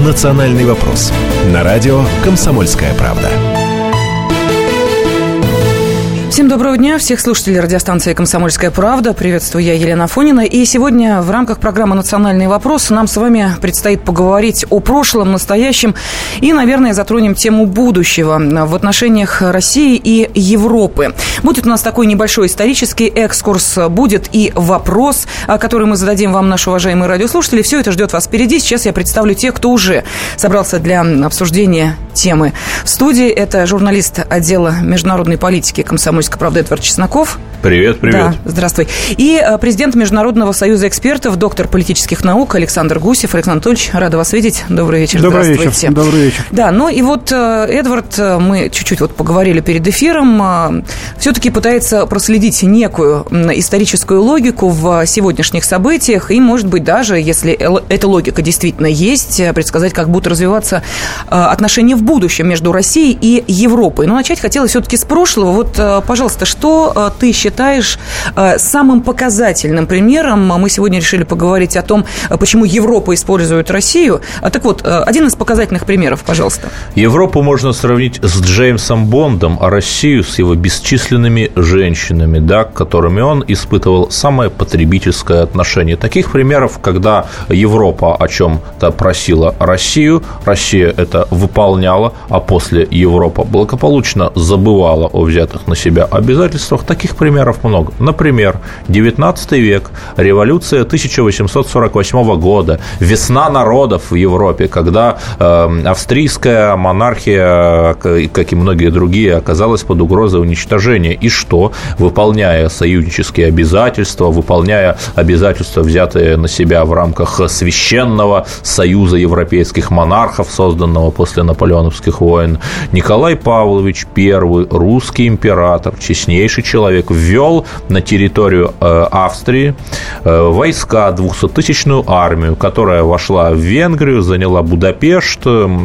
«Национальный вопрос» на радио «Комсомольская правда». Всем доброго дня, всех слушателей радиостанции «Комсомольская правда». Приветствую, я Елена Афонина. И сегодня в рамках программы «Национальный вопрос» нам с вами предстоит поговорить о прошлом, настоящем и, наверное, затронем тему будущего в отношениях России и Европы. Будет у нас такой небольшой исторический экскурс, будет и вопрос, который мы зададим вам, наши уважаемые радиослушатели. Все это ждет вас впереди. Сейчас я представлю тех, кто уже собрался для обсуждения темы. В студии это журналист отдела международной политики «Комсомольской правды» Эдвард Чесноков. Привет. Да, здравствуй. И президент Международного союза экспертов, доктор политических наук Александр Гусев. Александр Анатольевич, рада вас видеть. Добрый вечер. Здравствуйте. Добрый вечер. Да, ну и вот Эдвард, мы чуть-чуть вот поговорили перед эфиром, все-таки пытается проследить некую историческую логику в сегодняшних событиях и, может быть, даже, если эта логика действительно есть, предсказать, как будут развиваться отношения в будущем между Россией и Европой. Но начать хотелось все-таки с прошлого. Вот, пожалуйста, что ты считаешь самым показательным примером? Мы сегодня решили поговорить о том, почему Европа использует Россию. Так вот, один из показательных примеров, пожалуйста. Европу можно сравнить с Джеймсом Бондом, а Россию с его бесчисленными женщинами, да, к которым он испытывал самое потребительское отношение. Таких примеров, когда Европа о чем-то просила Россию, Россия это выполняла, а после Европа благополучно забывала о взятых на себя обязательствах, таких примеров много. Например, 19 век, революция 1848 года, весна народов в Европе, когда австрийская монархия, как и многие другие, оказалась под угрозой уничтожения. И что? Выполняя союзнические обязательства, выполняя обязательства, взятые на себя в рамках Священного союза европейских монархов, созданного после наполеоновских войн, Николай Павлович I, русский император, честнейший человек, ввел на территорию Австрии войска, 200-тысячную армию, которая вошла в Венгрию, заняла Будапешт.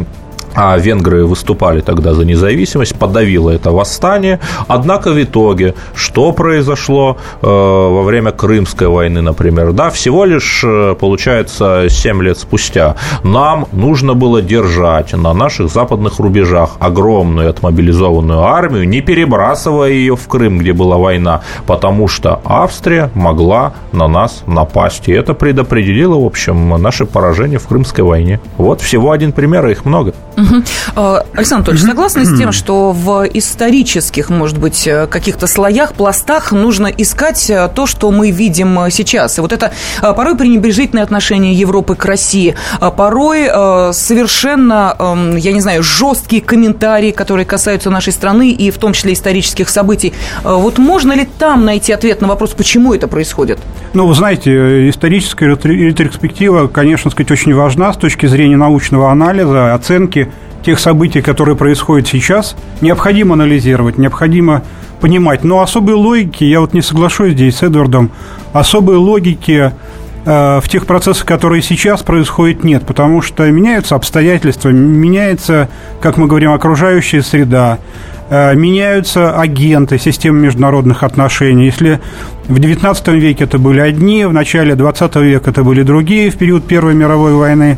А венгры выступали тогда за независимость, подавило это восстание. Однако в итоге, что произошло во время Крымской войны, например, да, всего лишь, получается, 7 лет спустя нам нужно было держать на наших западных рубежах огромную отмобилизованную армию, не перебрасывая ее в Крым, где была война, потому что Австрия могла на нас напасть. И это предопределило, в общем, наше поражение в Крымской войне. Вот всего один пример, а их много. Александр Анатольевич, согласны с тем, что в исторических, может быть, каких-то слоях, пластах нужно искать то, что мы видим сейчас? И вот это порой пренебрежительное отношение Европы к России, порой совершенно, я не знаю, жесткие комментарии, которые касаются нашей страны и в том числе исторических событий. Вот можно ли там найти ответ на вопрос, почему это происходит? Ну, вы знаете, историческая ретроспектива, конечно, сказать, очень важна с точки зрения научного анализа, оценки тех событий, которые происходят сейчас. Необходимо анализировать, необходимо понимать. Но особой логики, я вот не соглашусь здесь с Эдвардом, особой логики в тех процессах, которые сейчас происходят, нет. Потому что меняются обстоятельства, меняется, как мы говорим, окружающая среда, меняются агенты системы международных отношений. Если в XIX веке это были одни, в начале XX века это были другие, в период Первой мировой войны,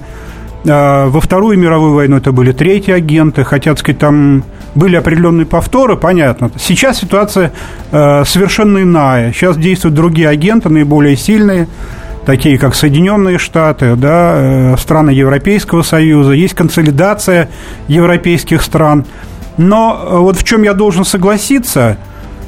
во Вторую мировую войну это были третьи агенты, хотя, так сказать, там были определенные повторы, понятно. Сейчас ситуация совершенно иная. Сейчас действуют другие агенты, наиболее сильные, такие как Соединенные Штаты, да, страны Европейского Союза. Есть консолидация европейских стран. Но вот в чем я должен согласиться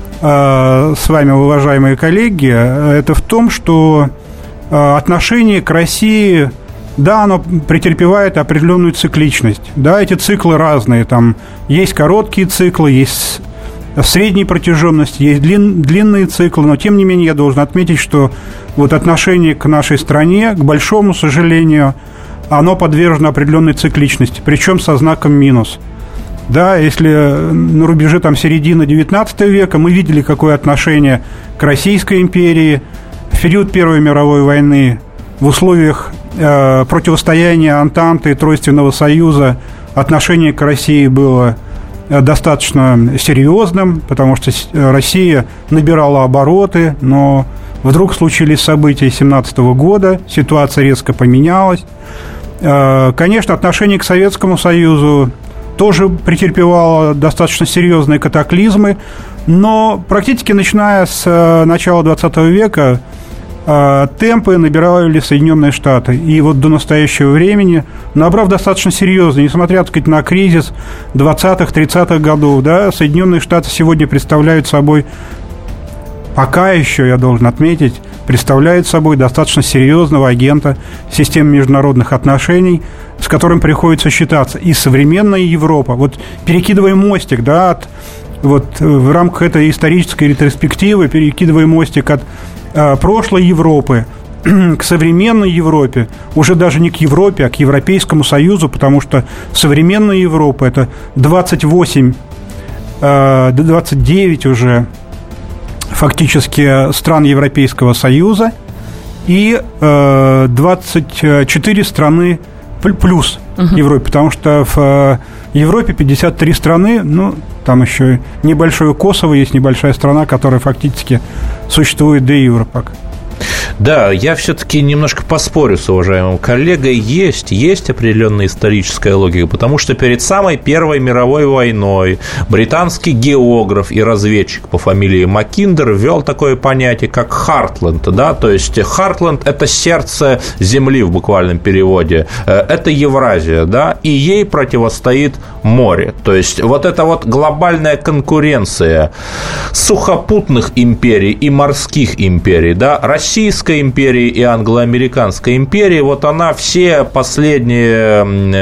с вами, уважаемые коллеги, это в том, что отношение к России, да, оно претерпевает определенную цикличность. Да, эти циклы разные. Там есть короткие циклы, есть средней протяженности, есть длинные циклы. Но, тем не менее, я должен отметить, что вот отношение к нашей стране, к большому сожалению, оно подвержено определенной цикличности, причем со знаком минус. Да, если на рубеже там середины XIX века мы видели, какое отношение к Российской империи в период Первой мировой войны, в условиях противостояния Антанты и Тройственного союза, отношение к России было достаточно серьезным, потому что Россия набирала обороты, но вдруг случились события 1917 года, ситуация резко поменялась. Конечно, отношение к Советскому Союзу тоже претерпевало достаточно серьезные катаклизмы, но практически начиная с начала 20 века темпы набирали Соединенные Штаты. И вот до настоящего времени, набрав достаточно серьезно, несмотря, так сказать, на кризис 20-х, 30-х годов, да, Соединенные Штаты сегодня представляют собой, пока еще, я должен отметить, представляют собой достаточно серьезного агента системы международных отношений, с которым приходится считаться. И современная Европа, вот перекидывая мостик, да, вот в рамках этой исторической ретроспективы, перекидывая мостик от прошлой Европы к современной Европе, уже даже не к Европе, а к Европейскому Союзу, потому что современная Европа – это 28, 29 уже фактически стран Европейского Союза и 24 страны плюс Европе, потому что в Европе 53 страны, ну, там еще небольшое Косово, есть небольшая страна, которая фактически существует де юре пока. Да, я все-таки немножко поспорю с уважаемым коллегой. Есть определенная историческая логика, потому что перед самой Первой мировой войной британский географ и разведчик по фамилии Маккиндер ввел такое понятие, как Хартленд, да, то есть Хартленд – это сердце земли в буквальном переводе, это Евразия, да, и ей противостоит море, то есть вот эта вот глобальная конкуренция сухопутных империй и морских империй, да, Российской империи и Англо-Американской империи, вот она все последние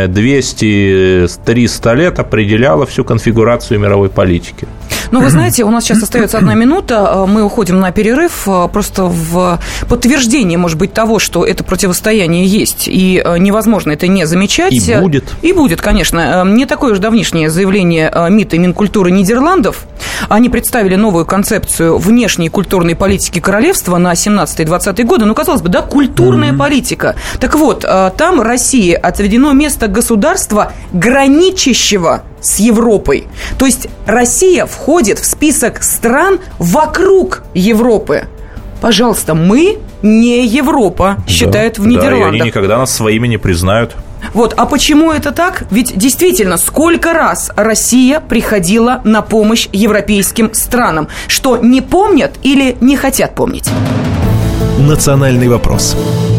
200-300 лет определяла всю конфигурацию мировой политики. Ну, вы знаете, у нас сейчас остается 1 минута, мы уходим на перерыв, просто в подтверждение, может быть, того, что это противостояние есть, и невозможно это не замечать. И будет. И будет, конечно. Не такое уж давнишнее заявление МИДа и Минкультуры Нидерландов. Они представили новую концепцию внешней культурной политики королевства на 17-20 годы. Ну, казалось бы, да, культурная политика. Так вот, там России отведено место государства, граничащего с Европой. То есть Россия входит в список стран вокруг Европы. Пожалуйста, мы не Европа, считают в Нидерландах. Да, и они никогда нас своими не признают. Вот, а почему это так? Ведь действительно, сколько раз Россия приходила на помощь европейским странам, что не помнят или не хотят помнить? «Национальный вопрос».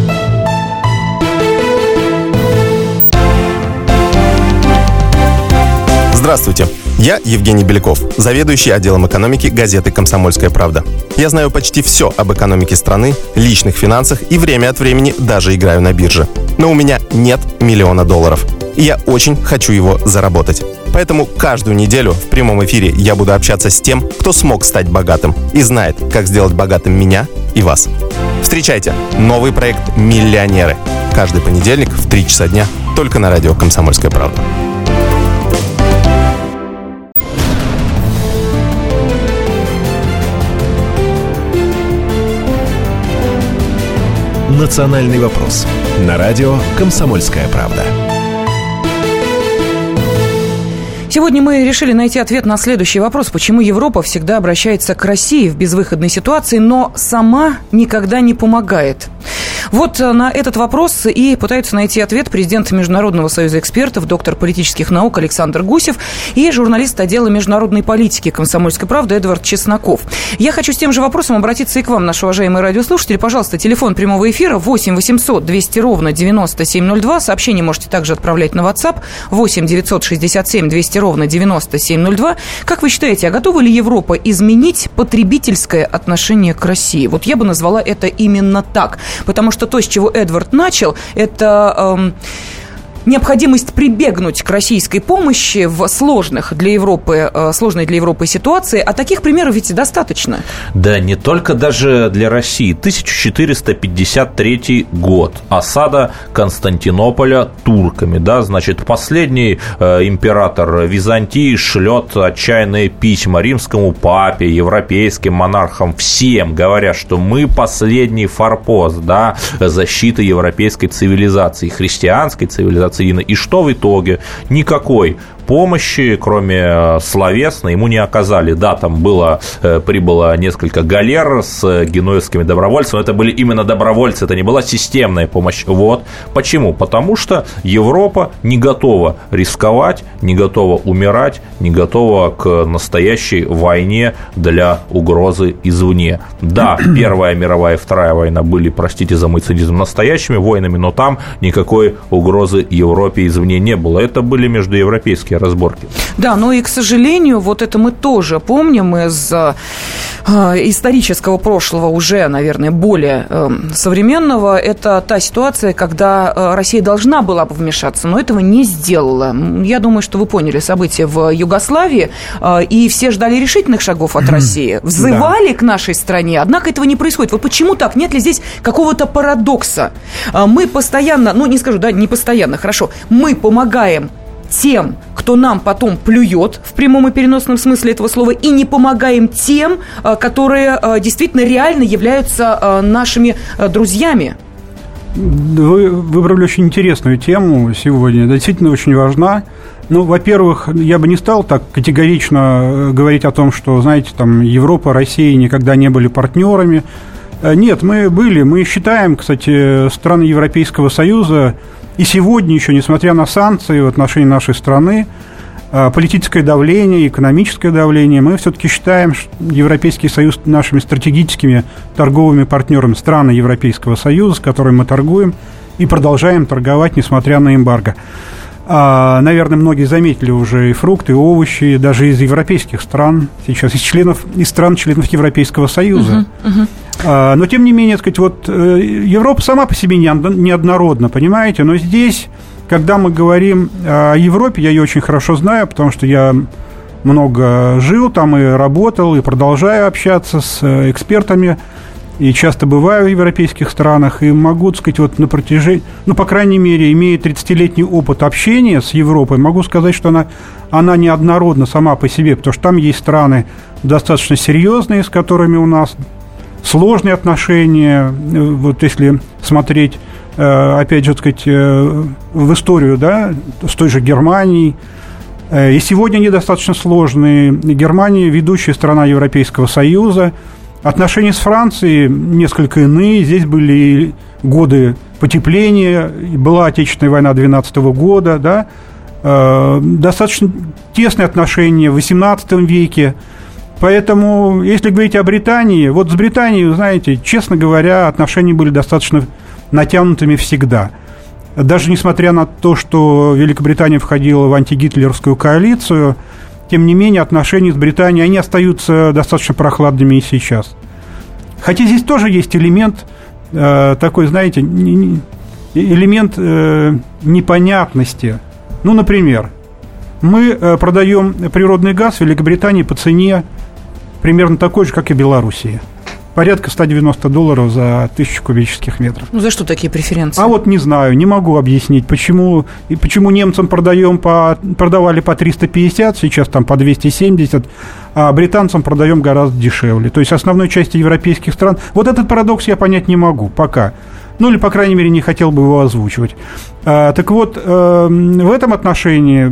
Здравствуйте, я Евгений Беляков, заведующий отделом экономики газеты «Комсомольская правда». Я знаю почти все об экономике страны, личных финансах и время от времени даже играю на бирже. Но у меня нет $1 миллиона. И я очень хочу его заработать. Поэтому каждую неделю в прямом эфире я буду общаться с тем, кто смог стать богатым и знает, как сделать богатым меня и вас. Встречайте новый проект «Миллионеры». Каждый понедельник в 3 часа дня только на радио «Комсомольская правда». «Национальный вопрос» на радио «Комсомольская правда». Сегодня мы решили найти ответ на следующий вопрос. Почему Европа всегда обращается к России в безвыходной ситуации, но сама никогда не помогает? Вот на этот вопрос и пытаются найти ответ президент Международного союза экспертов, доктор политических наук Александр Гусев и журналист отдела международной политики «Комсомольской правды» Эдвард Чесноков. Я хочу с тем же вопросом обратиться и к вам, наши уважаемые радиослушатели. Пожалуйста, телефон прямого эфира 8 800 200 ровно 9702. Сообщение можете также отправлять на WhatsApp 8 967 200 ровно 9702. Как вы считаете, а готова ли Европа изменить потребительское отношение к России? Вот я бы назвала это именно так, потому что то, с чего Эдвард начал, это необходимость прибегнуть к российской помощи в сложной для Европы ситуации, а таких примеров ведь достаточно. Да, не только даже для России. 1453 год. Осада Константинополя турками, да, значит, последний император Византии шлет отчаянные письма римскому папе, европейским монархам, всем, говоря, что мы последний форпост, да, защиты европейской цивилизации, христианской цивилизации. И что в итоге? Никакой помощи, кроме словесной, ему не оказали. Да, там прибыло несколько галер с генуэзскими добровольцами. Это были именно добровольцы, это не была системная помощь. Вот. Почему? Потому что Европа не готова рисковать, не готова умирать, не готова к настоящей войне для угрозы извне. Да, Первая мировая и Вторая война были, простите за мой цинизм, настоящими войнами, но там никакой угрозы Европе извне не было. Это были междуевропейские разборки. Да, но и, к сожалению, вот это мы тоже помним из исторического прошлого, уже, наверное, более современного. Это та ситуация, когда Россия должна была бы вмешаться, но этого не сделала. Я думаю, что вы поняли события в Югославии, и все ждали решительных шагов от России. Взывали к нашей стране, однако этого не происходит. Вот почему так? Нет ли здесь какого-то парадокса? Мы постоянно, не скажу, да, не постоянно, хорошо, мы помогаем тем, кто нам потом плюет в прямом и переносном смысле этого слова, и не помогаем тем, которые действительно реально являются нашими друзьями. Вы выбрали очень интересную тему сегодня, действительно очень важна. Во-первых, я бы не стал так категорично говорить о том, что, знаете, там Европа, Россия никогда не были партнерами. Нет, мы считаем, кстати, страны Европейского Союза, и сегодня еще, несмотря на санкции в отношении нашей страны, политическое давление, экономическое давление, мы все-таки считаем Европейский Союз нашими стратегическими торговыми партнерами, страны Европейского Союза, с которыми мы торгуем и продолжаем торговать, несмотря на эмбарго. Наверное, многие заметили уже и фрукты, и овощи, даже из европейских стран, сейчас из стран-членов Европейского Союза. Но, тем не менее, сказать, Европа сама по себе неоднородна, понимаете? Но здесь, когда мы говорим о Европе, я ее очень хорошо знаю, потому что я много жил там и работал, и продолжаю общаться с экспертами, и часто бываю в европейских странах, и могу, так сказать, на протяжении, по крайней мере, имея 30-летний опыт общения с Европой, могу сказать, что она неоднородна сама по себе, потому что там есть страны достаточно серьезные, с которыми у нас сложные отношения, вот если смотреть, опять же, так сказать, в историю, да, с той же Германией, и сегодня они достаточно сложные. Германия – ведущая страна Европейского Союза. Отношения с Францией несколько иные. Здесь были годы потепления, была Отечественная война 12 года, да, достаточно тесные отношения в XVIII веке. Поэтому, если говорить о Британии, с Британией, знаете, честно говоря, отношения были достаточно натянутыми всегда. Даже несмотря на то, что Великобритания входила в антигитлеровскую коалицию, тем не менее, отношения с Британией, они остаются достаточно прохладными и сейчас. Хотя здесь тоже есть элемент такой, знаете, элемент непонятности. Например, мы продаем природный газ в Великобритании по цене примерно такой же, как и в Белоруссии. Порядка $190 за 1000 кубических метров. За что такие преференции? Не знаю, не могу объяснить, почему немцам продавали по 350, сейчас там по 270, а британцам продаем гораздо дешевле. То есть основной части европейских стран. Вот этот парадокс я понять не могу пока. Или, по крайней мере, не хотел бы его озвучивать. Так вот, в этом отношение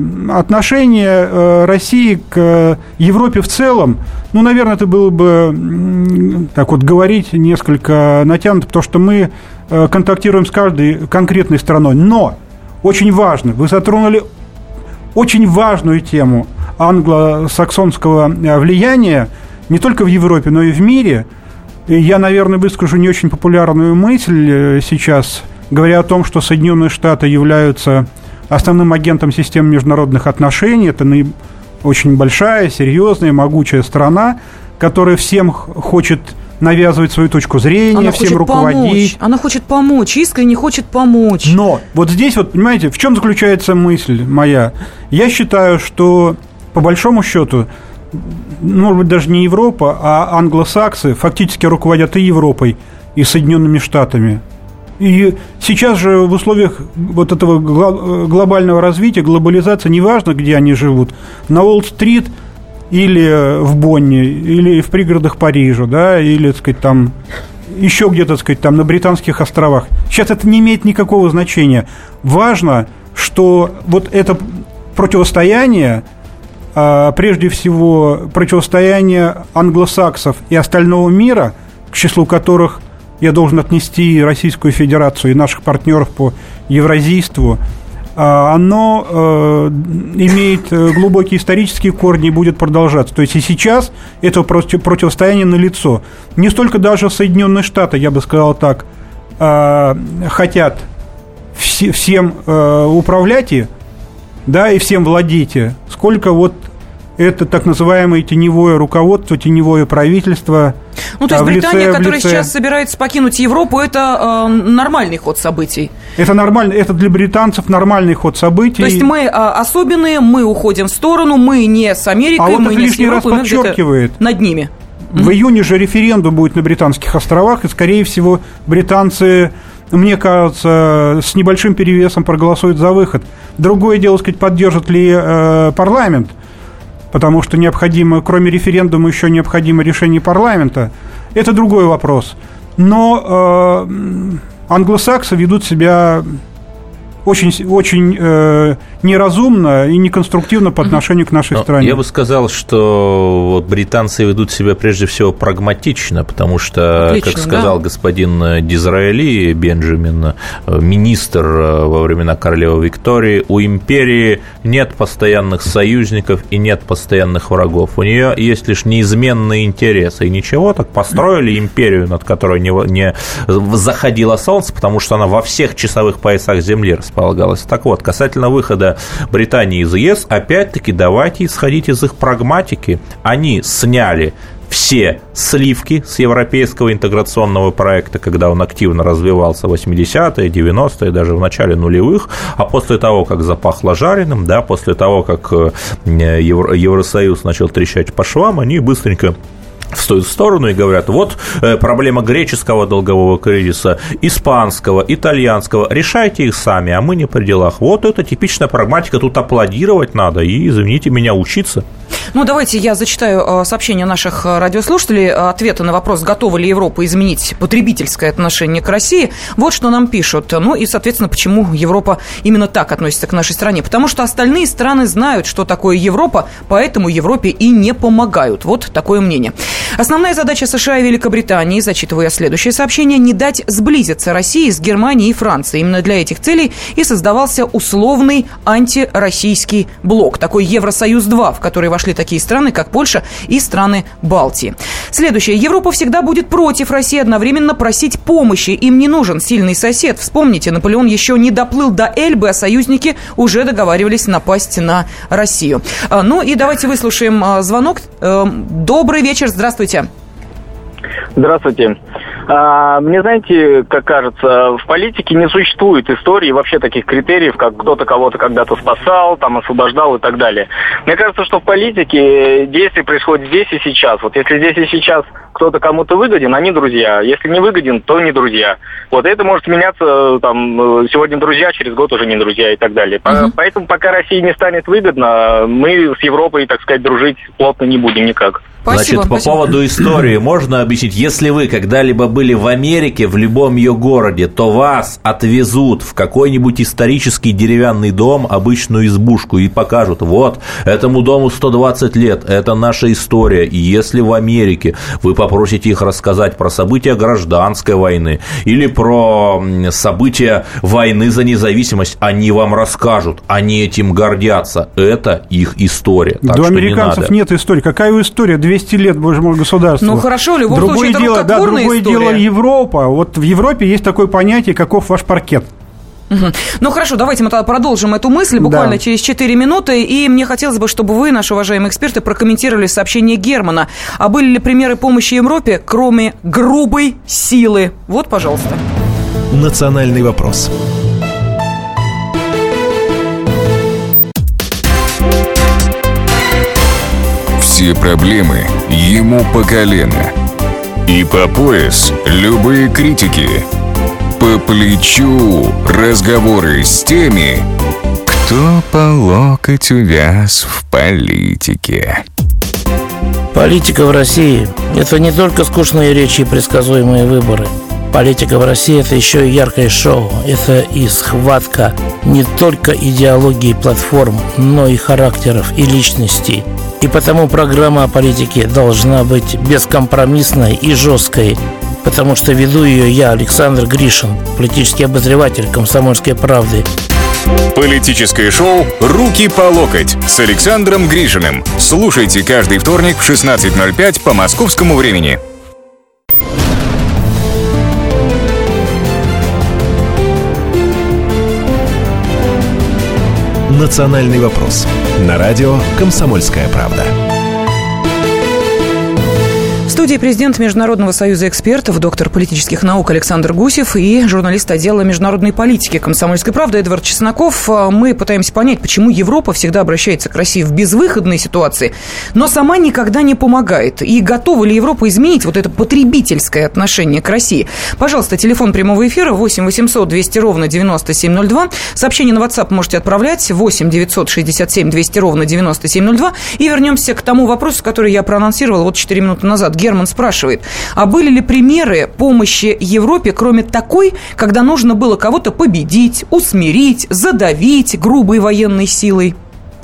России к Европе в целом, наверное, это было бы, говорить несколько натянуто, потому что мы контактируем с каждой конкретной страной. Но очень важно, вы затронули очень важную тему англосаксонского влияния не только в Европе, но и в мире. Я, наверное, выскажу не очень популярную мысль сейчас, говоря о том, что Соединенные Штаты являются основным агентом системы международных отношений. Это очень большая, серьезная, могучая страна, которая всем хочет навязывать свою точку зрения, всем руководить. Она хочет помочь, искренне хочет помочь. Но вот здесь, понимаете, в чем заключается мысль моя? Я считаю, что, по большому счету, может быть, даже не Европа, а англосаксы фактически руководят и Европой, и Соединенными Штатами. И сейчас же в условиях этого глобального развития, глобализации, неважно, где они живут, на Уолл-стрит или в Бонне, или в пригородах Парижа, да, или, так сказать, там еще где-то, так сказать, там на Британских островах. Сейчас это не имеет никакого значения. Важно, что это противостояние, прежде всего противостояние англосаксов и остального мира, к числу которых я должен отнести Российскую Федерацию и наших партнеров по евразийству, оно имеет глубокие исторические корни и будет продолжаться. То есть и сейчас это противостояние налицо. Не столько даже Соединенные Штаты, я бы сказал так, хотят всем управлять и всем владеть, сколько вот это так называемое теневое руководство, теневое правительство. Ну, то есть Британия, которая сейчас собирается покинуть Европу, это нормальный ход событий? Это нормально, это для британцев нормальный ход событий. То есть мы особенные, мы уходим в сторону, мы не с Америкой, мы не с Европой, мы где-то над ними. В июне же референдум будет на Британских островах, и, скорее всего, британцы, мне кажется, с небольшим перевесом проголосуют за выход. Другое дело, сказать, поддержит ли парламент, потому что необходимо, кроме референдума, еще необходимо решение парламента. Это другой вопрос. Но англосаксы ведут себя очень неразумно и неконструктивно по отношению к нашей стране. Я бы сказал, что вот британцы ведут себя прежде всего прагматично, потому что, отлично, как сказал господин Дизраэли Бенджамин, министр во времена королевы Виктории, у империи нет постоянных союзников и нет постоянных врагов. У нее есть лишь неизменные интересы. И ничего, так построили империю, над которой не заходило солнце, потому что она во всех часовых поясах Земли располагалась. Так вот, касательно выхода Британии из ЕС, опять-таки давайте исходить из их прагматики. Они сняли все сливки с европейского интеграционного проекта, когда он активно развивался в 80-е, 90-е, даже в начале нулевых, а после того, как запахло жареным, после того, как Евросоюз начал трещать по швам, они быстренько встают в сторону и говорят: вот проблема греческого долгового кризиса, испанского, итальянского, решайте их сами, а мы не при делах. Вот это типичная прагматика, тут аплодировать надо и, извините меня, учиться. Ну, давайте я зачитаю сообщения наших радиослушателей, ответы на вопрос, готова ли Европа изменить потребительское отношение к России. Вот что нам пишут. Ну и, соответственно, почему Европа именно так относится к нашей стране. Потому что остальные страны знают, что такое Европа, поэтому Европе и не помогают. Вот такое мнение. Основная задача США и Великобритании, зачитываю я следующее сообщение, не дать сблизиться России с Германией и Францией. Именно для этих целей и создавался условный антироссийский блок, такой Евросоюз-2, в который вошли такие страны, как Польша и страны Балтии. Следующее. Европа всегда будет против России, одновременно просить помощи. Им не нужен сильный сосед. Вспомните, Наполеон еще не доплыл до Эльбы, а союзники уже договаривались напасть на Россию. Ну и давайте выслушаем звонок. Добрый вечер, здравствуйте. Здравствуйте. Мне, знаете, как кажется, в политике не существует истории вообще таких критериев, как кто-то кого-то когда-то спасал, там, освобождал и так далее. Мне кажется, что в политике действие происходит здесь и сейчас. Вот если здесь и сейчас кто-то кому-то выгоден, они друзья. Если не выгоден, то не друзья. Вот это может меняться, там, сегодня друзья, через год уже не друзья и так далее. Поэтому пока России не станет выгодно, мы с Европой, так сказать, дружить плотно не будем никак. Спасибо, Значит, по поводу истории можно объяснить, если вы когда-либо были в Америке, в любом ее городе, то вас отвезут в какой-нибудь исторический деревянный дом, обычную избушку, и покажут: вот, этому дому 120 лет, это наша история. И если в Америке вы попросите их рассказать про события гражданской войны или про события войны за независимость, они вам расскажут, они этим гордятся. Это их история. Так у американцев нет истории. Какая история? 200 лет, боже мой, государства. Ну хорошо, в любом случае это рукотворная история. Другое дело Европа. Вот в Европе есть такое понятие, каков ваш паркет. Ну хорошо, давайте мы тогда продолжим эту мысль буквально через 4 минуты. И мне хотелось бы, чтобы вы, наши уважаемые эксперты, прокомментировали сообщение Германа. А были ли примеры помощи Европе, кроме грубой силы? Вот, пожалуйста. Национальный вопрос. Все проблемы ему по колено. И по пояс любые критики. По плечу разговоры с теми, кто по локоть увяз в политике. Политика в России – это не только скучные речи и предсказуемые выборы. Политика в России – это еще и яркое шоу, это и схватка не только идеологии платформ, но и характеров и личностей. И потому программа о политике должна быть бескомпромиссной и жесткой, потому что веду ее я, Александр Гришин, политический обозреватель «Комсомольской правды». Политическое шоу «Руки по локоть» с Александром Гришиным. Слушайте каждый вторник в 16:05 по московскому времени. «Национальный вопрос» на радио «Комсомольская правда». В студии президент Международного союза экспертов, доктор политических наук Александр Гусев и журналист отдела международной политики «Комсомольской правды» Эдвард Чесноков. Мы пытаемся понять, почему Европа всегда обращается к России в безвыходной ситуации, но сама никогда не помогает. И готова ли Европа изменить вот это потребительское отношение к России? Пожалуйста, телефон прямого эфира 8 800 200 ровно 9702. Сообщение на WhatsApp можете отправлять 8 967 200 ровно 9702. И вернемся к тому вопросу, который я проанонсировала вот 4 минуты назад. Герман спрашивает, а были ли примеры помощи Европе, кроме такой, когда нужно было кого-то победить, усмирить, задавить грубой военной силой?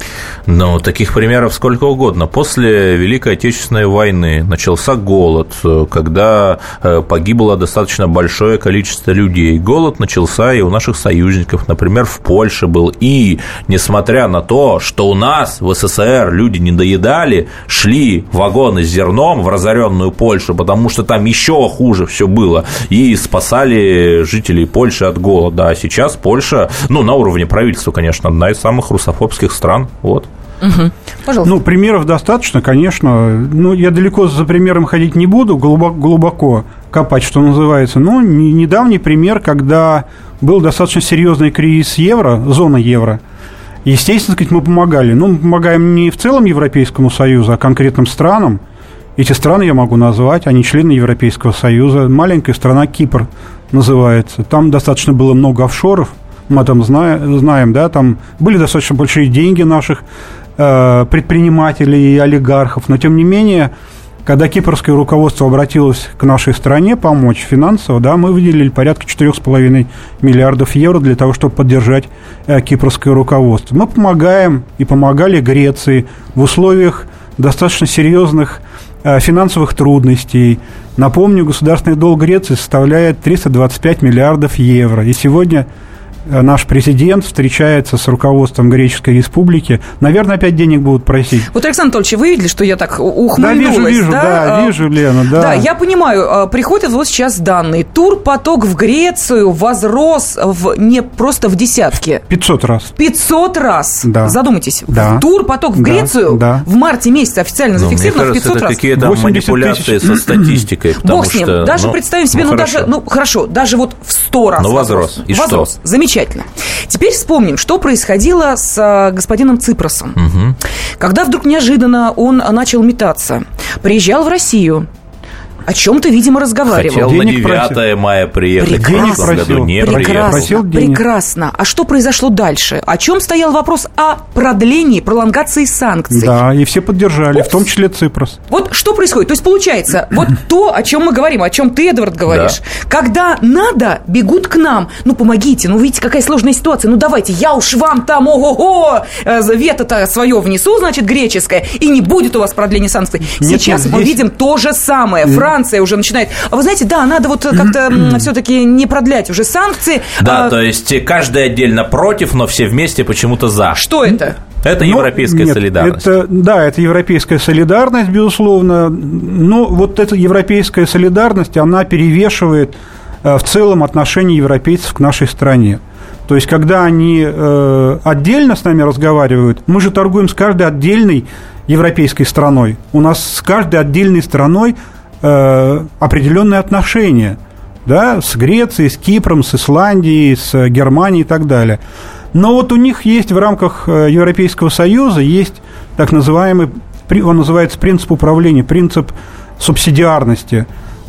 Ну, таких примеров сколько угодно. После Великой Отечественной войны начался голод, когда погибло достаточно большое количество людей. Голод начался и у наших союзников, например, в Польше был. И, несмотря на то, что у нас в СССР люди не доедали, шли вагоны с зерном в разоренную Польшу, потому что там еще хуже все было, и спасали жителей Польши от голода. А сейчас Польша, ну, на уровне правительства, конечно, одна из самых русофобских стран. Вот. Угу. Пожалуйста. Ну, примеров достаточно, конечно. Ну, я далеко за примером ходить не буду, глубоко копать, что называется. Но недавний пример, когда был достаточно серьезный кризис евро, зона евро. Естественно, сказать, мы помогали. Ну, мы помогаем не в целом Европейскому Союзу, а конкретным странам. Эти страны я могу назвать, они члены Европейского Союза. Маленькая страна Кипр называется. Там достаточно было много офшоров. Мы там знаем, да, там были достаточно большие деньги наших предпринимателей и олигархов, но тем не менее, когда кипрское руководство обратилось к нашей стране помочь финансово, да, мы выделили порядка 4,5 миллиардов евро для того, чтобы поддержать кипрское руководство. Мы помогаем и помогали Греции в условиях достаточно серьезных финансовых трудностей. Напомню, государственный долг Греции составляет 325 миллиардов евро, и сегодня наш президент встречается с руководством Греческой Республики. Наверное, опять денег будут просить. Вот, Александр Анатольевич, вы видели, что я так ухмыльнулась? Да, вижу, да? Вижу, Лена, да. Да, я понимаю, приходят вот сейчас данные. Турпоток в Грецию возрос не просто в десятки. 500 раз. 500 раз. Да. Задумайтесь. Да. Турпоток в Грецию в марте месяце официально зафиксировано в 500 раз. Это какие-то манипуляции со статистикой. Бог с ним. Что, даже представим себе, хорошо, даже вот в 100 раз. Ну, возрос. И возрос. Что? Замечательно. Теперь вспомним, что происходило с господином Ципросом. Угу. Когда вдруг неожиданно он начал метаться, приезжал в Россию, о чем-то, видимо, разговаривал. Хотел денег на 9 мая приехать. Прекрасно. В прошлом году не приехал. Прекрасно. А что произошло дальше? О чем стоял вопрос о продлении, пролонгации санкций? Да, и все поддержали, в том числе Ципрос. Вот что происходит? То есть, получается, вот то, о чем мы говорим, о чем ты, Эдвард, говоришь. Да. Когда надо, бегут к нам. Ну, помогите, ну, видите, какая сложная ситуация. Ну, давайте, я уж вам там, ого-го, вето-то свое внесу, значит, греческое, и не будет у вас продления санкций. Сейчас мы видим то же самое. Франция уже начинает. А вы знаете, да, надо вот как-то все-таки не продлять уже санкции. Да, то есть каждый отдельно против, но все вместе почему-то за. Что это? Это европейская солидарность. Это европейская солидарность, безусловно. Но вот эта европейская солидарность, она перевешивает в целом отношение европейцев к нашей стране. То есть, когда они отдельно с нами разговаривают, мы же торгуем с каждой отдельной европейской страной. У нас с каждой отдельной страной определенные отношения, да, с Грецией, с Кипром, с Исландией, с Германией и так далее. Но вот у них есть в рамках Европейского Союза есть так называемый, он называется принцип управления, принцип субсидиарности,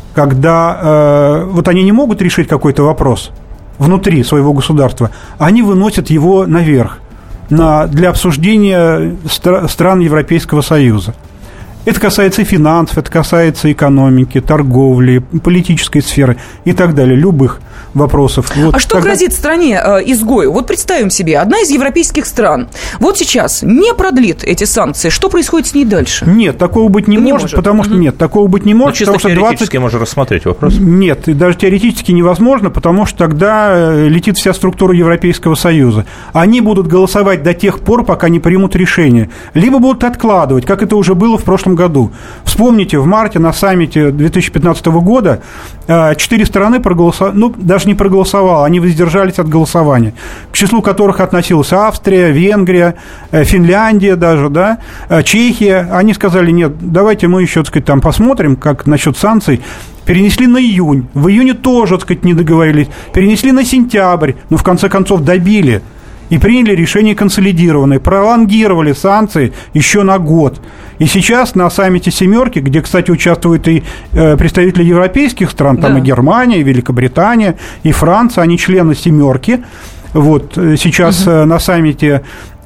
когда вот они не могут решить какой-то вопрос внутри своего государства, они выносят его наверх для обсуждения стран Европейского Союза. Это касается и финансов, это касается экономики, торговли, политической сферы и так далее, любых вопросов. Вот, а что грозит стране изгою? Вот представим себе, одна из европейских стран вот сейчас не продлит эти санкции. Что происходит с ней дальше? Нет, такого быть не может, потому что нет, такого быть не может. Чисто теоретически можно рассмотреть вопрос. Нет, даже теоретически невозможно, потому что тогда летит вся структура Европейского Союза. Они будут голосовать до тех пор, пока не примут решение. Либо будут откладывать, как это уже было в прошлом году. Вспомните, в марте на саммите 2015 года 4 страны проголосовали, даже не проголосовало, они воздержались от голосования, к числу которых относилась Австрия, Венгрия, Финляндия даже, да, Чехия. Они сказали, нет, давайте мы еще, так сказать, там посмотрим, как насчет санкций. Перенесли на июнь. В июне тоже, так сказать, не договорились. Перенесли на сентябрь, но в конце концов добили. И приняли решение консолидированное, пролонгировали санкции еще на год. И сейчас на саммите «семерки», где, кстати, участвуют и представители европейских стран, там и Германия, и Великобритания, и Франция, они члены «семерки». Вот сейчас на саммите,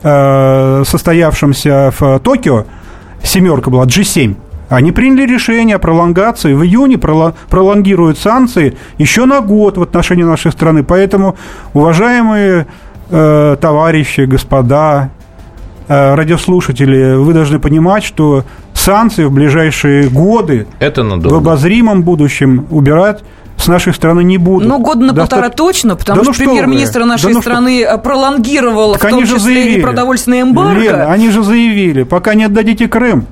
состоявшемся в Токио, «семерка» была, G7, они приняли решение о пролонгации. В июне пролонгируют санкции еще на год в отношении нашей страны. Поэтому, уважаемые товарищи, господа, радиослушатели, вы должны понимать, что санкции в ближайшие годы в обозримом будущем убирать с нашей страны не будут. Ну, года на полтора точно, потому что премьер-министр нашей страны пролонгировал в том числе и продовольственное эмбарго. Лена, они же заявили, пока не отдадите Крым,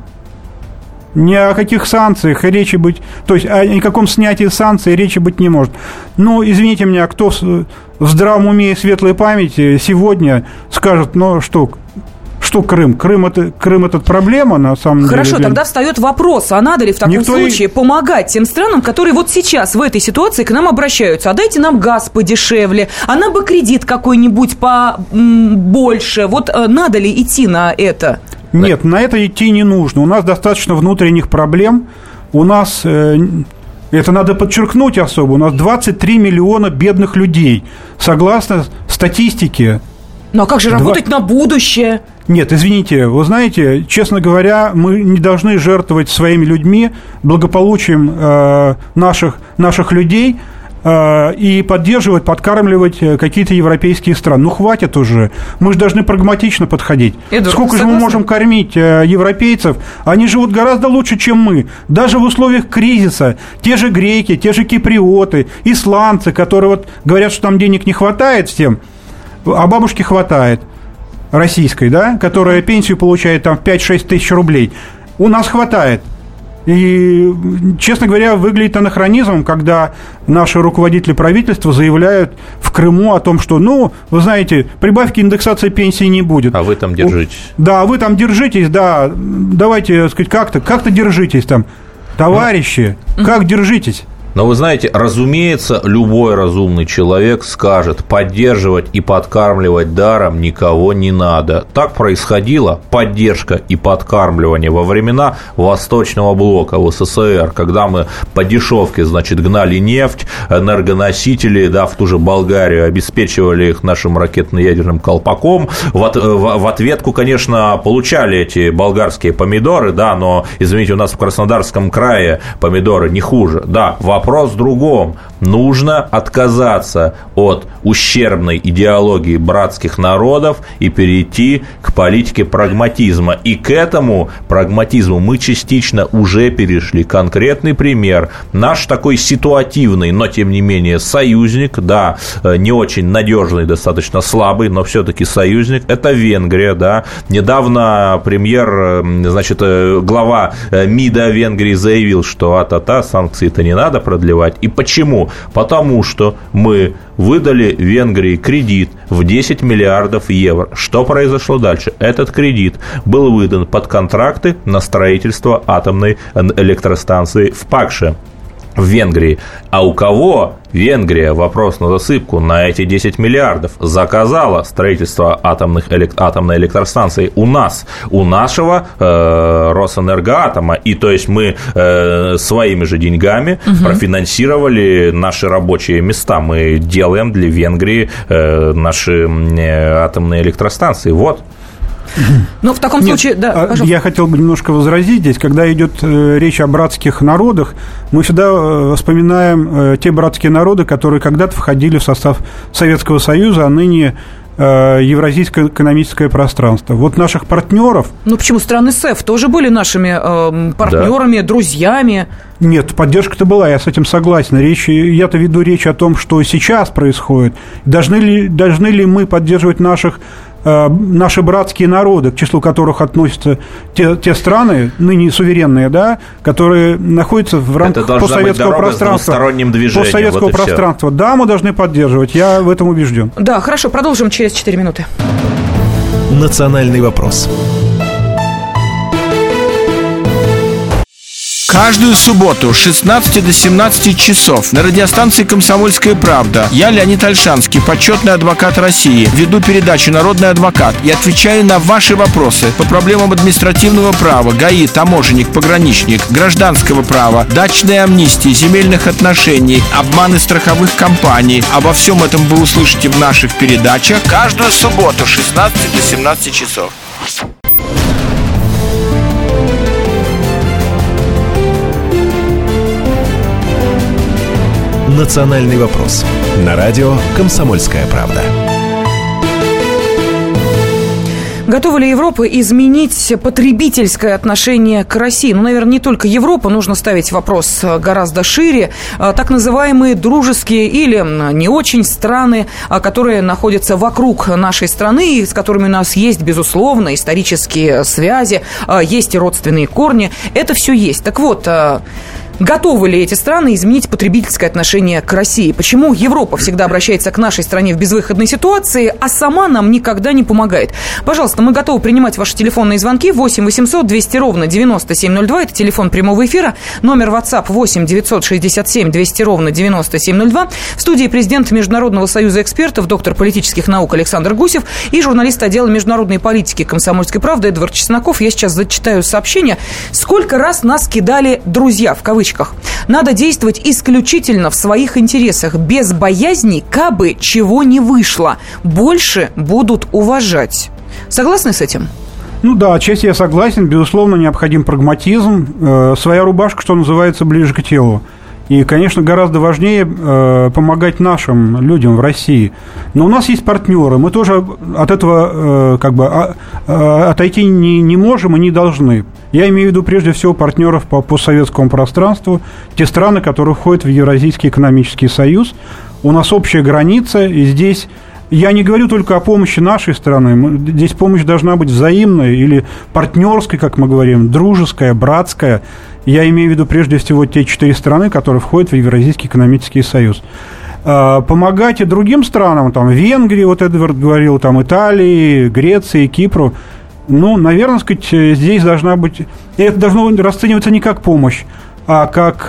ни о каких санкциях речи быть... То есть о никаком снятии санкций речи быть не может. Ну, извините меня, кто в здравом уме и светлой памяти сегодня скажет, что Крым? Крым это проблема, на самом деле. Хорошо, тогда встает вопрос, а надо ли в таком случае помогать тем странам, которые вот сейчас в этой ситуации к нам обращаются? А дайте нам газ подешевле, а нам бы кредит какой-нибудь побольше. Вот надо ли идти на это? Нет, на это идти не нужно. У нас достаточно внутренних проблем. У нас, это надо подчеркнуть особо, у нас 23 миллиона бедных людей, согласно статистике. Ну а как же работать на будущее? Нет, извините, вы знаете, честно говоря, мы не должны жертвовать своими людьми, благополучием наших людей и поддерживать, подкармливать какие-то европейские страны. Ну, хватит уже. Мы же должны прагматично подходить. Сколько же мы можем кормить европейцев? Они живут гораздо лучше, чем мы. Даже в условиях кризиса. Те же греки, те же киприоты, исландцы, которые вот говорят, что там денег не хватает всем, а бабушке хватает. Российской, да, которая пенсию получает там 5-6 тысяч рублей. У нас хватает. И, честно говоря, выглядит анахронизмом, когда наши руководители правительства заявляют в Крыму о том, что, вы знаете, прибавки индексации пенсии не будет. А вы там держитесь. Да, вы там держитесь, да, давайте, так сказать, как-то держитесь там. Товарищи, как держитесь? Но вы знаете, разумеется, любой разумный человек скажет, поддерживать и подкармливать даром никого не надо. Так происходила поддержка и подкармливание во времена Восточного блока в СССР, когда мы по дешевке, гнали нефть, энергоносители, в ту же Болгарию, обеспечивали их нашим ракетно-ядерным колпаком. В ответку, конечно, получали эти болгарские помидоры, но, извините, у нас в Краснодарском крае помидоры не хуже. Да, вопрос в другом. Нужно отказаться от ущербной идеологии братских народов и перейти к политике прагматизма. И к этому прагматизму мы частично уже перешли. Конкретный пример. Наш такой ситуативный, но тем не менее союзник, не очень надежный, достаточно слабый, но все-таки союзник, это Венгрия. Недавно глава МИДа Венгрии заявил, что санкции-то не надо продлевать. И почему? Потому что мы выдали Венгрии кредит в 10 миллиардов евро. Что произошло дальше? Этот кредит был выдан под контракты на строительство атомной электростанции в Пакше в Венгрии. А у кого Венгрия, вопрос на засыпку, на эти 10 миллиардов заказала строительство атомной электростанции у нас, у нашего Росэнергоатома. И то есть мы своими же деньгами профинансировали наши рабочие места. Мы делаем для Венгрии наши атомные электростанции. Вот. Но в таком случае, да, пожалуйста. Я хотел бы немножко возразить здесь. Когда идет речь о братских народах, мы всегда вспоминаем те братские народы, которые когда-то входили в состав Советского Союза, а ныне Евразийское экономическое пространство. Вот наших партнеров... Ну, почему? Страны СЭФ тоже были нашими партнерами, друзьями. Нет, поддержка-то была, я с этим согласен. Я-то веду речь о том, что сейчас происходит. Должны ли мы поддерживать наши братские народы, к числу которых относятся те страны, ныне суверенные, да, которые находятся в рамках постсоветского пространства. Постсоветского пространства. Да, мы должны поддерживать, я в этом убежден. Да, хорошо, продолжим через 4 минуты. «Национальный вопрос». Каждую субботу с 16 до 17 часов на радиостанции «Комсомольская правда» я, Леонид Ольшанский, почетный адвокат России, веду передачу «Народный адвокат» и отвечаю на ваши вопросы по проблемам административного права, ГАИ, таможенник, пограничник, гражданского права, дачной амнистии, земельных отношений, обманы страховых компаний. Обо всем этом вы услышите в наших передачах каждую субботу с 16 до 17 часов. «Национальный вопрос». На радио «Комсомольская правда». Готова ли Европа изменить потребительское отношение к России? Ну, наверное, не только Европа, нужно ставить вопрос гораздо шире. Так называемые дружеские или не очень страны, которые находятся вокруг нашей страны, и с которыми у нас есть, безусловно, исторические связи, есть и родственные корни. Это все есть. Так вот, готовы ли эти страны изменить потребительское отношение к России? Почему Европа всегда обращается к нашей стране в безвыходной ситуации, а сама нам никогда не помогает? Пожалуйста, мы готовы принимать ваши телефонные звонки. 8 800 200 ровно 9702. Это телефон прямого эфира. Номер WhatsApp 8 967 200 ровно 9702. В студии президент Международного союза экспертов, доктор политических наук Александр Гусев и журналист отдела международной политики «Комсомольской правды» Эдвард Чесноков. Я сейчас зачитаю сообщение. Сколько раз нас кидали друзья, в кавычках. Надо действовать исключительно в своих интересах, без боязни, кабы чего не вышло. Больше будут уважать. Согласны с этим? Ну да, отчасти я согласен. Безусловно, необходим прагматизм. Своя рубашка, что называется, ближе к телу. И, конечно, гораздо важнее помогать нашим людям в России. Но у нас есть партнеры. Мы тоже от этого отойти не можем и не должны. Я имею в виду прежде всего партнеров по постсоветскому пространству, те страны, которые входят в Евразийский экономический союз. У нас общая граница, и здесь я не говорю только о помощи нашей страны. Здесь помощь должна быть взаимной или партнерской, как мы говорим, дружеская, братская. Я имею в виду прежде всего те 4 страны, которые входят в Евразийский экономический союз. Помогать и другим странам, там, Венгрии, вот Эдвард говорил, там, Италии, Греции, Кипру. Ну, наверное, сказать, здесь должна быть... Это должно расцениваться не как помощь, а как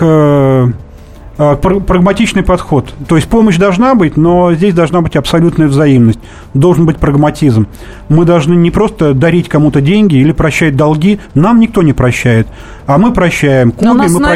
прагматичный подход. То есть помощь должна быть, но здесь должна быть абсолютная взаимность. Должен быть прагматизм. Мы должны не просто дарить кому-то деньги или прощать долги. Нам никто не прощает. А мы прощаем Кубе,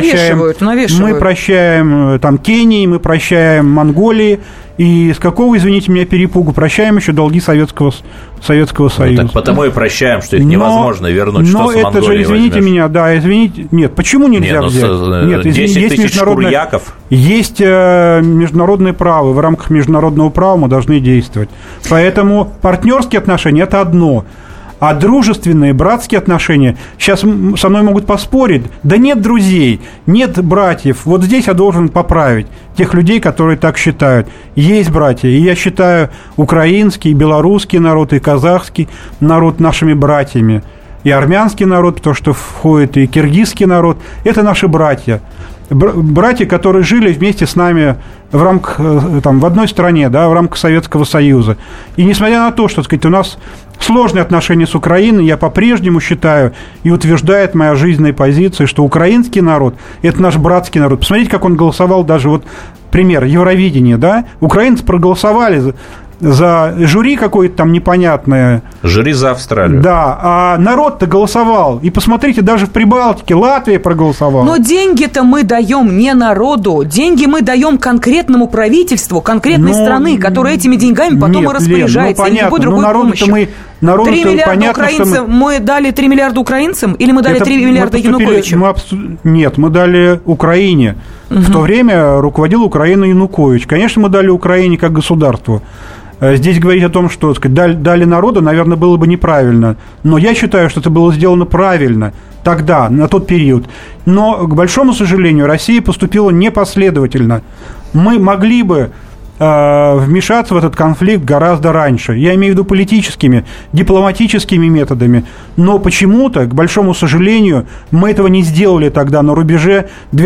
мы прощаем там, Кении, мы прощаем Монголии. И с какого, извините меня, перепугу прощаем еще долги Советского Союза. Так потому и прощаем, что их невозможно вернуть. Но что это же, извините возьмешь? Меня, да, извините. Нет, почему нельзя взять? Нет, 10 тысяч шкурьяков. Есть международное право. В рамках международного права мы должны действовать. Поэтому партнерские отношения – это одно. А дружественные, братские отношения, сейчас со мной могут поспорить, да нет друзей, нет братьев, вот здесь я должен поправить тех людей, которые так считают. Есть братья, и я считаю украинский, и белорусский народ, и казахский народ нашими братьями, и армянский народ, то, что входит, и киргизский народ, это наши братья. Братья, которые жили вместе с нами в рамках, там, в одной стране, да, в рамках Советского Союза. И несмотря на то, что, так сказать, у нас сложные отношения с Украиной, я по-прежнему считаю и утверждает моя жизненная позиция, что украинский народ – это наш братский народ. Посмотрите, как он голосовал даже, вот, пример, Евровидение, да? Украинцы проголосовали за жюри какое-то там непонятное. Жюри за Австралию. Да, а народ-то голосовал. И посмотрите, даже в Прибалтике Латвия проголосовала. Но деньги-то мы даем не народу. Деньги мы даем конкретному правительству, конкретной страны, которая этими деньгами потом и распоряжается. Понятно, но народу-то мы народу 3 миллиарда понятно, украинцам, что мы дали 3 миллиарда украинцам или мы дали 3 миллиарда Януковичу? Нет, мы дали Украине. В то время руководил Украиной Янукович. Конечно, мы дали Украине как государству. Здесь говорить о том, что, так сказать, дали народу, наверное, было бы неправильно. Но я считаю, что это было сделано правильно тогда, на тот период. Но, к большому сожалению, Россия поступила непоследовательно. Мы могли бы вмешаться в этот конфликт гораздо раньше. Я имею в виду политическими, дипломатическими методами. Но почему-то, к большому сожалению, мы этого не сделали тогда, на рубеже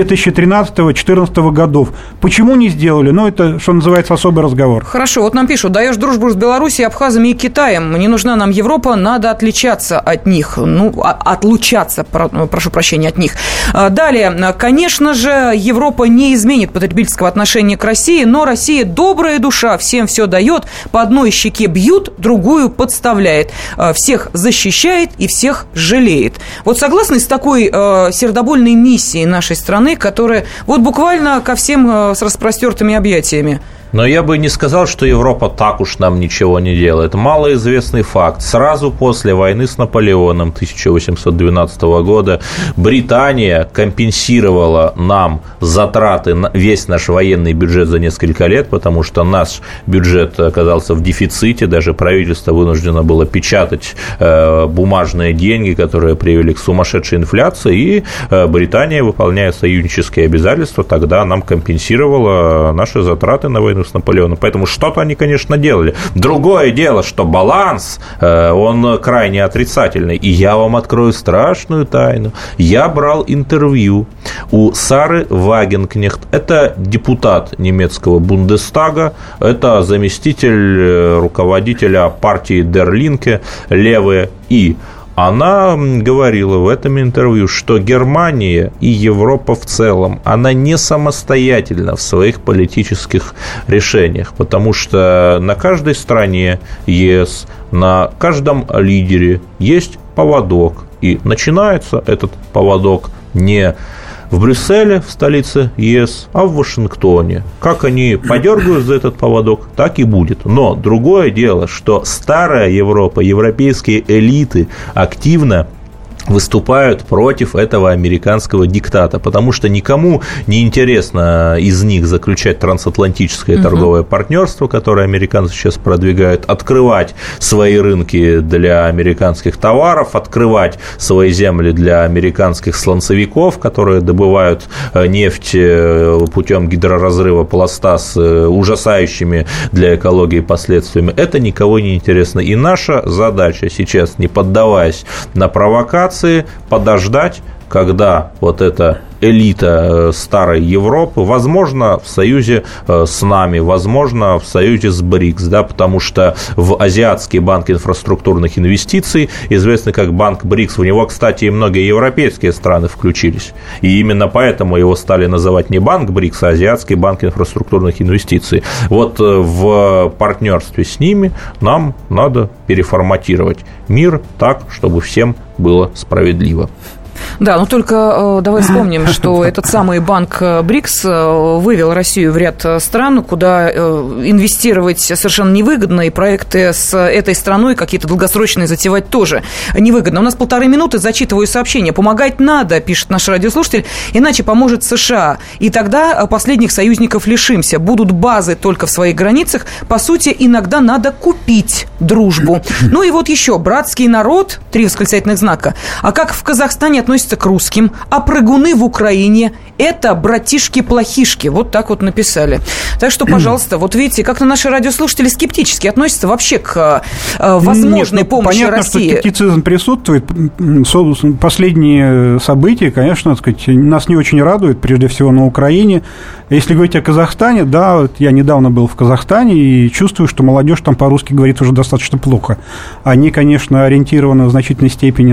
2013-2014 годов. Почему не сделали? Ну, это, что называется, особый разговор. Хорошо, вот нам пишут: даешь дружбу с Белоруссией, Абхазами и Китаем. Не нужна нам Европа, надо отличаться от них. Ну, отлучаться, прошу прощения, от них. Далее, конечно же, Европа не изменит потребительского отношения к России, но Россия добрая душа, всем все дает, по одной щеке бьют, другую подставляет, всех защищает и всех жалеет. Вот согласны с такой сердобольной миссией нашей страны, которая вот буквально ко всем с распростертыми объятиями? Но я бы не сказал, что Европа так уж нам ничего не делает. Малоизвестный факт. Сразу после войны с Наполеоном 1812 года Британия компенсировала нам затраты, весь наш военный бюджет за несколько лет, потому что наш бюджет оказался в дефиците. Даже правительство вынуждено было печатать бумажные деньги, которые привели к сумасшедшей инфляции. И Британия, выполняя союзнические обязательства, тогда нам компенсировала наши затраты на войну с Наполеоном. Поэтому что-то они, конечно, делали. Другое дело, что баланс, он крайне отрицательный. И я вам открою страшную тайну. Я брал интервью у Сары Вагенкнехт. Это депутат немецкого Бундестага. Это заместитель руководителя партии Der Linke, левые. И она говорила в этом интервью, что Германия и Европа в целом, она не самостоятельна в своих политических решениях, потому что на каждой стране ЕС, на каждом лидере есть поводок, и начинается этот поводок не в Брюсселе, в столице ЕС, а в Вашингтоне. Как они подергают за этот поводок, так и будет. Но другое дело, что старая Европа, европейские элиты активно выступают против этого американского диктата, потому что никому не интересно из них заключать трансатлантическое торговое партнерство, которое американцы сейчас продвигают, открывать свои рынки для американских товаров, открывать свои земли для американских сланцевиков, которые добывают нефть путем гидроразрыва пласта с ужасающими для экологии последствиями. Это никого не интересно. И наша задача сейчас, не поддаваясь на провокации, подождать, когда вот эта элита старой Европы, возможно, в союзе с нами, возможно, в союзе с БРИКС, да, потому что в Азиатский банк инфраструктурных инвестиций, известный как банк БРИКС, в него, кстати, и многие европейские страны включились. И именно поэтому его стали называть не банк БРИКС, а Азиатский банк инфраструктурных инвестиций. Вот в партнерстве с ними нам надо переформатировать мир так, чтобы всем было справедливо. Да, но только давай вспомним, что этот самый банк БРИКС вывел Россию в ряд стран, куда инвестировать совершенно невыгодно, и проекты с этой страной какие-то долгосрочные затевать тоже невыгодно. У нас 1,5 минуты, зачитываю сообщение. Помогать надо, пишет наш радиослушатель, иначе поможет США. И тогда последних союзников лишимся. Будут базы только в своих границах. По сути, иногда надо купить дружбу. Ну и вот еще. Братский народ, 3 восклицательных знака. А как в Казахстане относятся к русским, а прыгуны в Украине – это братишки-плохишки. Вот так вот написали. Так что, пожалуйста, вот видите, как-то наши радиослушатели скептически относятся вообще к возможной помощи понятно, России. Понятно, что скептицизм присутствует. Последние события, конечно, так сказать, нас не очень радуют, прежде всего на Украине. Если говорить о Казахстане, да, вот я недавно был в Казахстане и чувствую, что молодежь там по-русски говорит уже достаточно плохо. Они, конечно, ориентированы в значительной степени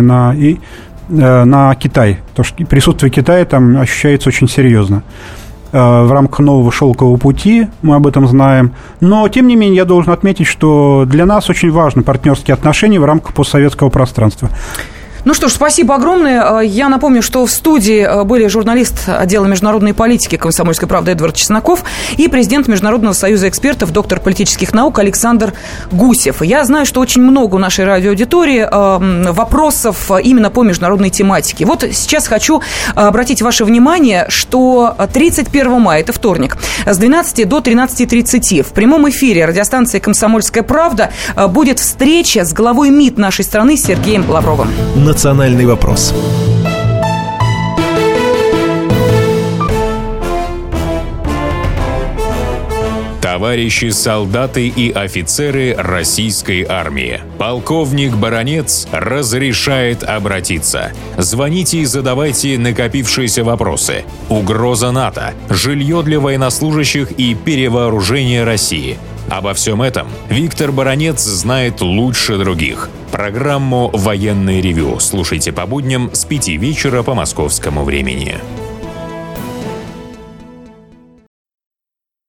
на Китай, потому что присутствие Китая там ощущается очень серьезно. В рамках нового шелкового пути мы об этом знаем. Но, тем не менее, я должен отметить, что для нас очень важны партнерские отношения в рамках постсоветского пространства. Ну что ж, спасибо огромное. Я напомню, что в студии были журналист отдела международной политики «Комсомольской правды» Эдвард Чесноков и президент Международного союза экспертов, доктор политических наук Александр Гусев. Я знаю, что очень много у нашей радиоаудитории вопросов именно по международной тематике. Вот сейчас хочу обратить ваше внимание, что 31 мая, это вторник, с 12 до 13:30 в прямом эфире радиостанции «Комсомольская правда» будет встреча с главой МИД нашей страны Сергеем Лавровым. «Национальный вопрос». Товарищи солдаты и офицеры российской армии. Полковник Баранец разрешает обратиться. Звоните и задавайте накопившиеся вопросы. Угроза НАТО, жилье для военнослужащих и перевооружение России. Обо всем этом Виктор Баранец знает лучше других. Программу «Военное ревю» слушайте по будням с 5 вечера по московскому времени.